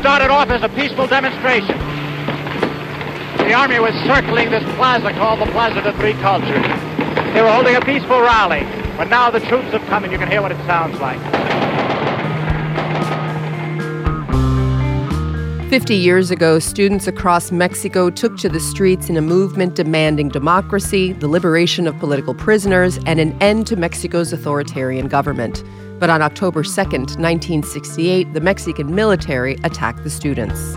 started off as a peaceful demonstration. The army was circling this plaza called the Plaza of the Three Cultures. They were holding a peaceful rally, but now the troops have come and you can hear what it sounds like. 50 years ago, students across Mexico took to the streets in a movement demanding democracy, the liberation of political prisoners, and an end to Mexico's authoritarian government. But on October 2nd, 1968, the Mexican military attacked the students.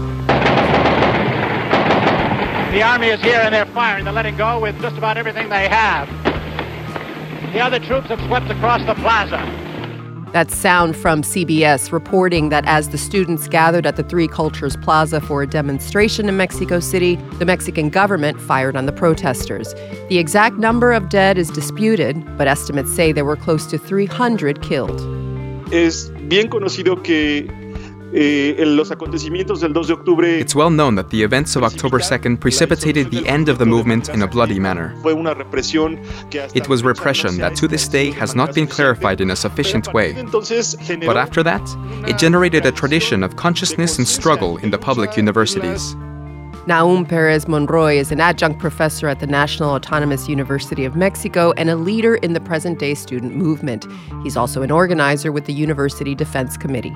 The army is here and they're firing. They're letting go with just about everything they have. The other troops have swept across the plaza. That's sound from CBS reporting that as the students gathered at the Three Cultures Plaza for a demonstration in Mexico City, the Mexican government fired on the protesters. The exact number of dead is disputed, but estimates say there were close to 300 killed. Es bien conocido que los acontecimientos del 2 de octubre. It's well known that the events of October 2nd precipitated the end of the movement in a bloody manner. It was repression that to this day has not been clarified in a sufficient way. But after that, it generated a tradition of consciousness and struggle in the public universities. Nahum Perez Monroy is an adjunct professor at the National Autonomous University of Mexico and a leader in the present-day student movement. He's also an organizer with the University Defense Committee.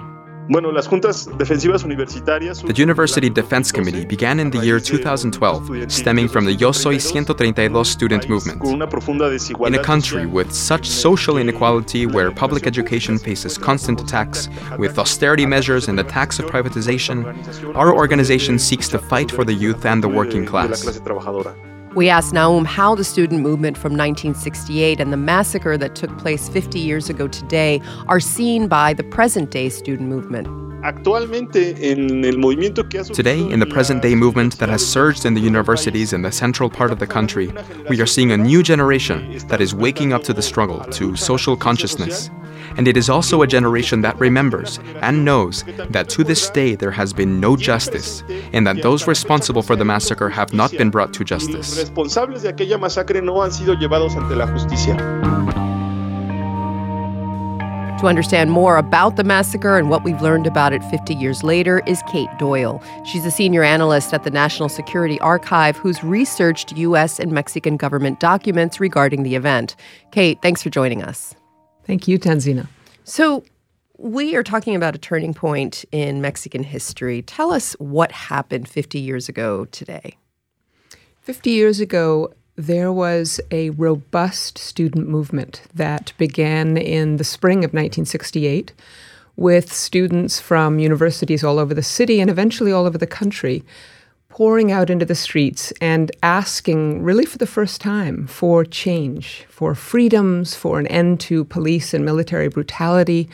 The University Defense Committee began in the year 2012, stemming from the Yo Soy 132 student movement. In a country with such social inequality where public education faces constant attacks, with austerity measures and attacks of privatization, our organization seeks to fight for the youth and the working class. We asked Nahum how the student movement from 1968 and the massacre that took place 50 years ago today are seen by the present-day student movement. Today, in the present-day movement that has surged in the universities in the central part of the country, we are seeing a new generation that is waking up to the struggle, to social consciousness. And it is also a generation that remembers and knows that to this day there has been no justice, and that those responsible for the massacre have not been brought to justice. To understand more about the massacre and what we've learned about it 50 years later is Kate Doyle. She's a senior analyst at the National Security Archive who's researched U.S. and Mexican government documents regarding the event. Kate, thanks for joining us. Thank you, Tanzina. So we are talking about a turning point in Mexican history. Tell us what happened 50 years ago today. 50 years ago, there was a robust student movement that began in the spring of 1968 with students from universities all over the city and eventually all over the country pouring out into the streets and asking, really for the first time, for change, for freedoms, for an end to police and military brutality,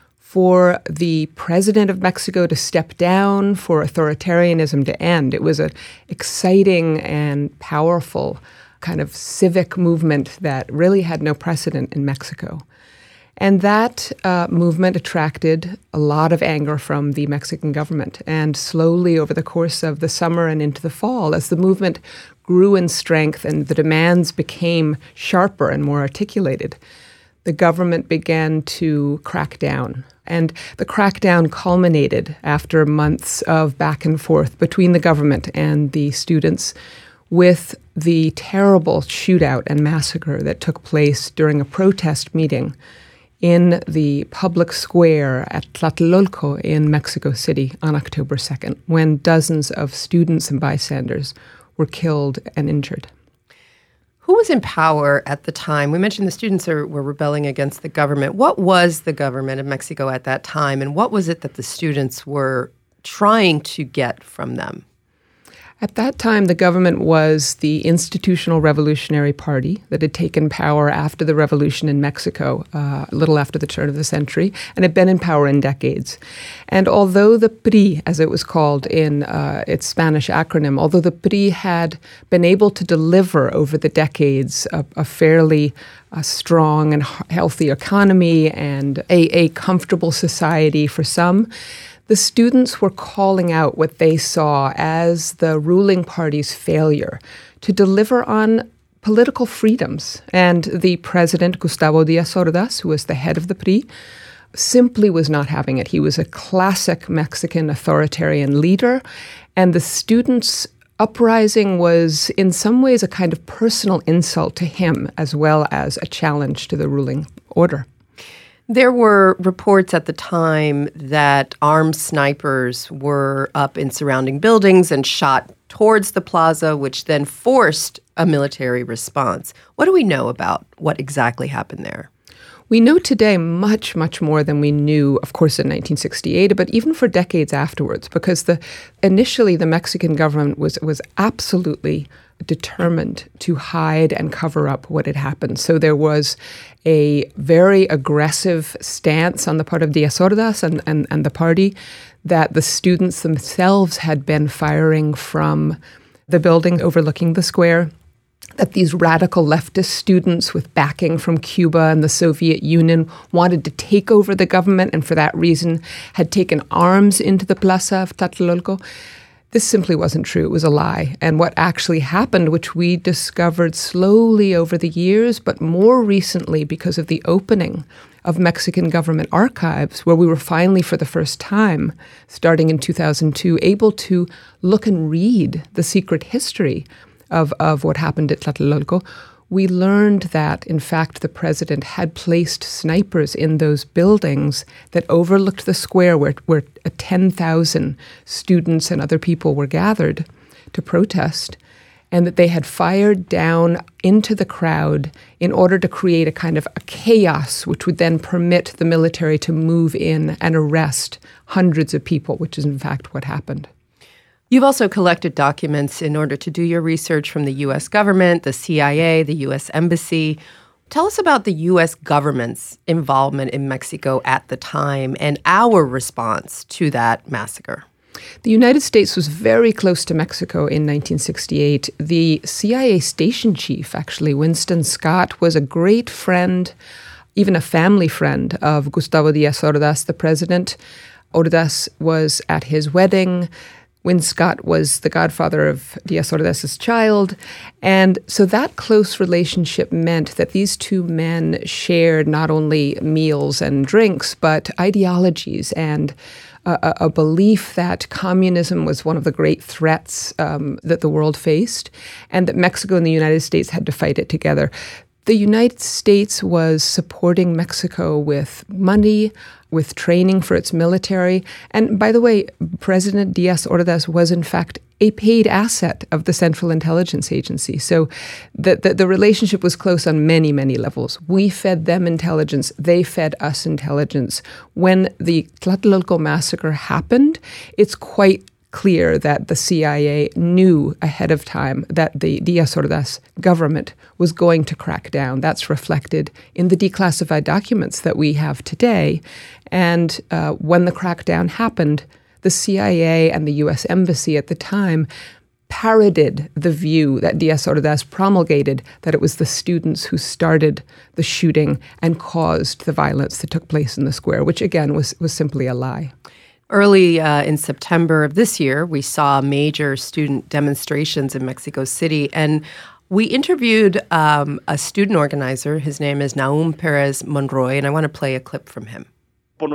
for the president of Mexico to step down, for authoritarianism to end. It was an exciting and powerful kind of civic movement that really had no precedent in Mexico. And that movement attracted a lot of anger from the Mexican government. And slowly over the course of the summer and into the fall, as the movement grew in strength and the demands became sharper and more articulated, the government began to crack down. And the crackdown culminated after months of back and forth between the government and the students with the terrible shootout and massacre that took place during a protest meeting in the public square at Tlatelolco in Mexico City on October 2nd, when dozens of students and bystanders were killed and injured. Who was in power at the time? We mentioned the students were rebelling against the government. What was the government of Mexico at that time, and what was it that the students were trying to get from them? At that time, the government was the Institutional Revolutionary Party that had taken power after the revolution in Mexico, a little after the turn of the century, and had been in power in decades. And although the PRI, as it was called in its Spanish acronym, although the PRI had been able to deliver over the decades a fairly strong and healthy economy and a comfortable society for some, the students were calling out what they saw as the ruling party's failure to deliver on political freedoms. And the president, Gustavo Díaz Ordaz, who was the head of the PRI, simply was not having it. He was a classic Mexican authoritarian leader, and the students' uprising was in some ways a kind of personal insult to him as well as a challenge to the ruling order. There were reports at the time that armed snipers were up in surrounding buildings and shot towards the plaza, which then forced a military response. What do we know about what exactly happened there? We know today much, much more than we knew, of course, in 1968, but even for decades afterwards, because initially the Mexican government was absolutely determined to hide and cover up what had happened. So there was a very aggressive stance on the part of Díaz Ordaz and the party that the students themselves had been firing from the building overlooking the square, that these radical leftist students with backing from Cuba and the Soviet Union wanted to take over the government and for that reason had taken arms into the Plaza of Tlatelolco. This simply wasn't true. It was a lie. And what actually happened, which we discovered slowly over the years, but more recently because of the opening of Mexican government archives, where we were finally for the first time, starting in 2002, able to look and read the secret history of what happened at Tlatelolco, we learned that, in fact, the president had placed snipers in those buildings that overlooked the square where 10,000 students and other people were gathered to protest, and that they had fired down into the crowd in order to create a kind of a chaos, which would then permit the military to move in and arrest hundreds of people, which is, in fact, what happened. You've also collected documents in order to do your research from the U.S. government, the CIA, the U.S. Embassy. Tell us about the U.S. government's involvement in Mexico at the time and our response to that massacre. The United States was very close to Mexico in 1968. The CIA station chief, actually, Winston Scott, was a great friend, even a family friend of Gustavo Díaz Ordaz, the president. Ordaz was at his wedding. Win Scott was the godfather of Díaz Ordaz's child. And so that close relationship meant that these two men shared not only meals and drinks, but ideologies and a belief that communism was one of the great threats that the world faced, and that Mexico and the United States had to fight it together. The United States was supporting Mexico with money, with training for its military. And by the way, President Díaz Ordaz was in fact a paid asset of the Central Intelligence Agency. So the relationship was close on many, many levels. We fed them intelligence. They fed us intelligence. When the Tlatelolco massacre happened, it's quite clear that the CIA knew ahead of time that the Díaz Ordaz government was going to crack down. That's reflected in the declassified documents that we have today. And when the crackdown happened, the CIA and the U.S. Embassy at the time parroted the view that Díaz Ordaz promulgated, that it was the students who started the shooting and caused the violence that took place in the square, which again was simply a lie. Early in September of this year, we saw major student demonstrations in Mexico City, and we interviewed a student organizer. His name is Nahum Perez Monroy, and I want to play a clip from him. On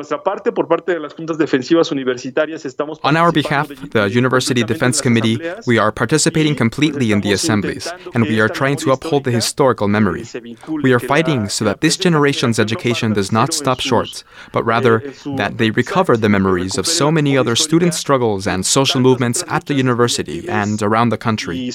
our behalf, the University Defense Committee, we are participating completely in the assemblies, and we are trying to uphold the historical memory. We are fighting so that this generation's education does not stop short, but rather that they recover the memories of so many other student struggles and social movements at the university and around the country.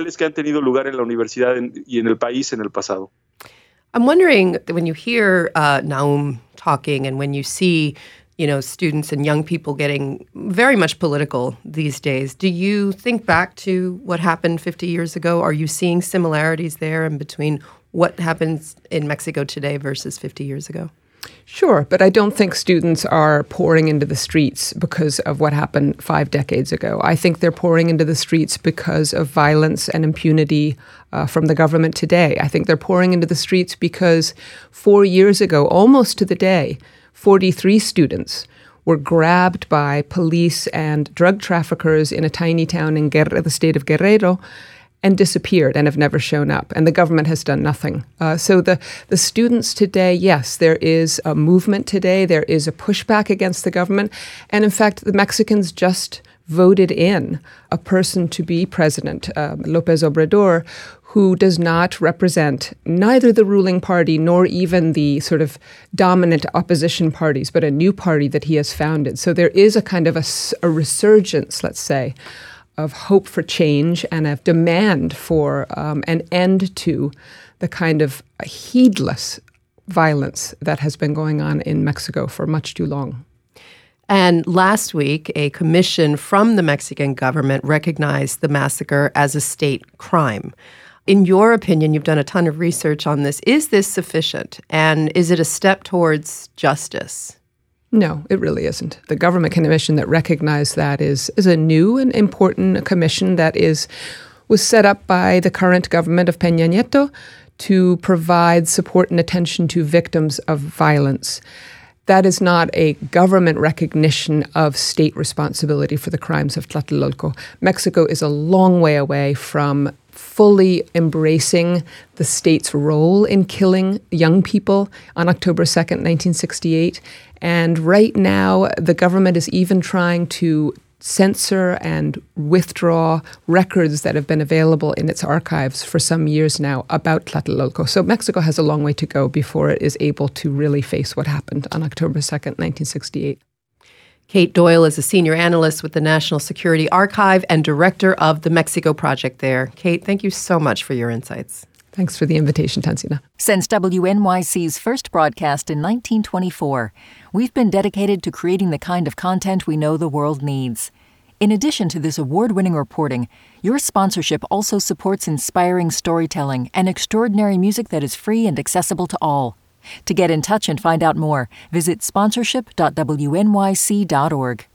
I'm wondering, when you hear Nahum talking and when you see, students and young people getting very much political these days, do you think back to what happened 50 years ago? Are you seeing similarities there in between what happens in Mexico today versus 50 years ago? Sure, but I don't think students are pouring into the streets because of what happened 5 decades ago. I think they're pouring into the streets because of violence and impunity from the government today. I think they're pouring into the streets because 4 years ago, almost to the day, 43 students were grabbed by police and drug traffickers in a tiny town in the state of Guerrero. and disappeared and have never shown up, and the government has done nothing. So the students today, yes, there is a movement today, there is a pushback against the government, and in fact, the Mexicans just voted in a person to be president, López Obrador, who does not represent neither the ruling party nor even the sort of dominant opposition parties, but a new party that he has founded. So there is a kind of a resurgence, let's say, of hope for change and of demand for an end to the kind of heedless violence that has been going on in Mexico for much too long. And last week, a commission from the Mexican government recognized the massacre as a state crime. In your opinion, you've done a ton of research on this. Is this sufficient? And is it a step towards justice? No, it really isn't. The government commission that recognized that is a new and important commission that was set up by the current government of Peña Nieto to provide support and attention to victims of violence. That is not a government recognition of state responsibility for the crimes of Tlatelolco. Mexico is a long way away from fully embracing the state's role in killing young people on October 2nd, 1968. And right now, the government is even trying to censor and withdraw records that have been available in its archives for some years now about Tlatelolco. So Mexico has a long way to go before it is able to really face what happened on October 2nd, 1968. Kate Doyle is a senior analyst with the National Security Archive and director of the Mexico Project there. Kate, thank you so much for your insights. Thanks for the invitation, Tansina. Since WNYC's first broadcast in 1924, we've been dedicated to creating the kind of content we know the world needs. In addition to this award-winning reporting, your sponsorship also supports inspiring storytelling and extraordinary music that is free and accessible to all. To get in touch and find out more, visit sponsorship.wnyc.org.